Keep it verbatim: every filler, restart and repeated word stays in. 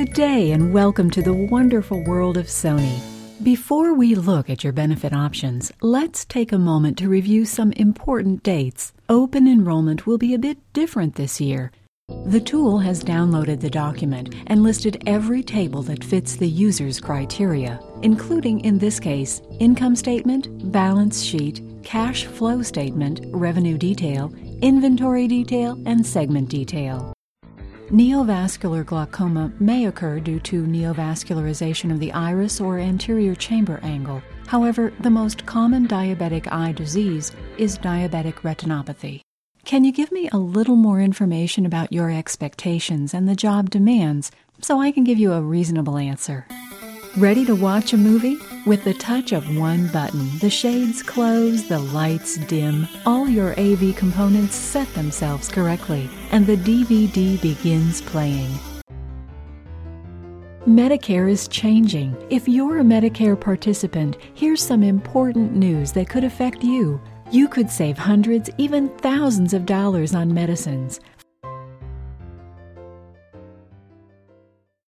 Good day and welcome to the wonderful world of Sony. Before we look at your benefit options, let's take a moment to review some important dates. Open enrollment will be a bit different this year. The tool has downloaded the document and listed every table that fits the user's criteria, including, in this case, income statement, balance sheet, cash flow statement, revenue detail, inventory detail, and segment detail. Neovascular glaucoma may occur due to neovascularization of the iris or anterior chamber angle. However, the most common diabetic eye disease is diabetic retinopathy. Can you give me a little more information about your expectations and the job demands so I can give you a reasonable answer? Ready to watch a movie? With the touch of one button, the shades close, the lights dim, all your A V components set themselves correctly, and the D V D begins playing. Medicare is changing. If you're a Medicare participant, here's some important news that could affect you. You could save hundreds, even thousands of dollars on medicines.